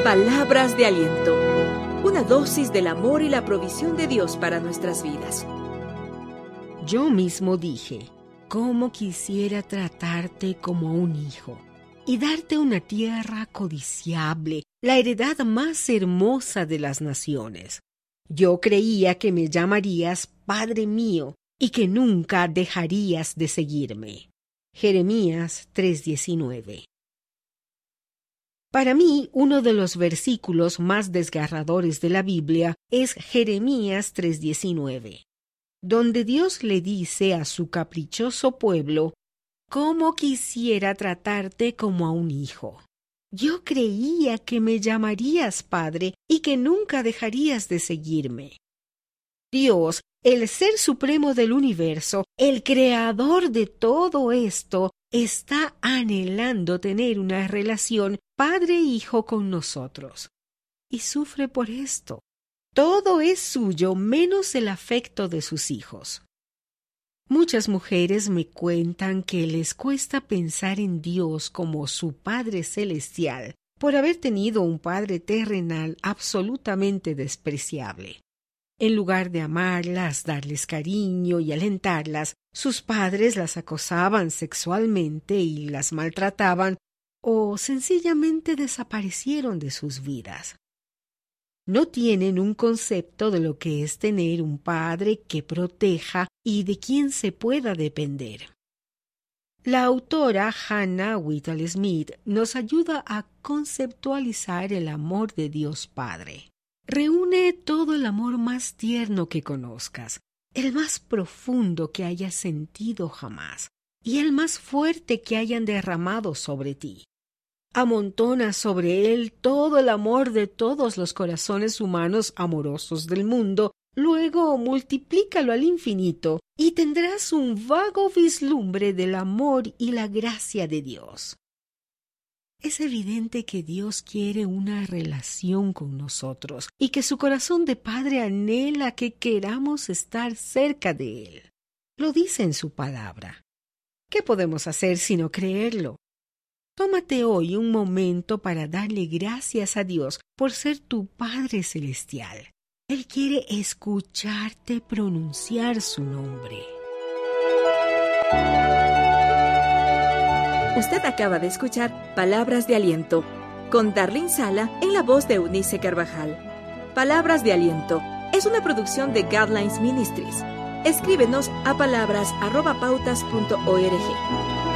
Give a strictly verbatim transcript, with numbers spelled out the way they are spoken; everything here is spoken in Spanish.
Palabras de aliento. Una dosis del amor y la provisión de Dios para nuestras vidas. Yo mismo dije, cómo quisiera tratarte como a un hijo y darte una tierra codiciable, la heredad más hermosa de las naciones. Yo creía que me llamarías Padre mío y que nunca dejarías de seguirme. Jeremías tres diecinueve. Para mí, uno de los versículos más desgarradores de la Biblia es Jeremías tres diecinueve, donde Dios le dice a su caprichoso pueblo, «Cómo quisiera tratarte como a un hijo. Yo creía que me llamarías Padre y que nunca dejarías de seguirme». Dios, el Ser Supremo del universo, el Creador de todo esto, está anhelando tener una relación padre-hijo con nosotros. Y sufre por esto. Todo es suyo menos el afecto de sus hijos. Muchas mujeres me cuentan que les cuesta pensar en Dios como su Padre Celestial por haber tenido un padre terrenal absolutamente despreciable. En lugar de amarlas, darles cariño y alentarlas, sus padres las acosaban sexualmente y las maltrataban o sencillamente desaparecieron de sus vidas. No tienen un concepto de lo que es tener un padre que proteja y de quien se pueda depender. La autora Hannah Whitall Smith nos ayuda a conceptualizar el amor de Dios Padre. Reúne todo el amor más tierno que conozcas, el más profundo que hayas sentido jamás, y el más fuerte que hayan derramado sobre ti. Amontona sobre él todo el amor de todos los corazones humanos amorosos del mundo, luego multiplícalo al infinito, y tendrás un vago vislumbre del amor y la gracia de Dios. Es evidente que Dios quiere una relación con nosotros y que su corazón de Padre anhela que queramos estar cerca de Él. Lo dice en su palabra. ¿Qué podemos hacer sino creerlo? Tómate hoy un momento para darle gracias a Dios por ser tu Padre Celestial. Él quiere escucharte pronunciar su nombre. Usted acaba de escuchar Palabras de Aliento, con Darlene Sala en la voz de Eunice Carvajal. Palabras de Aliento es una producción de Guidelines Ministries. Escríbenos a palabras arroba pautas punto org.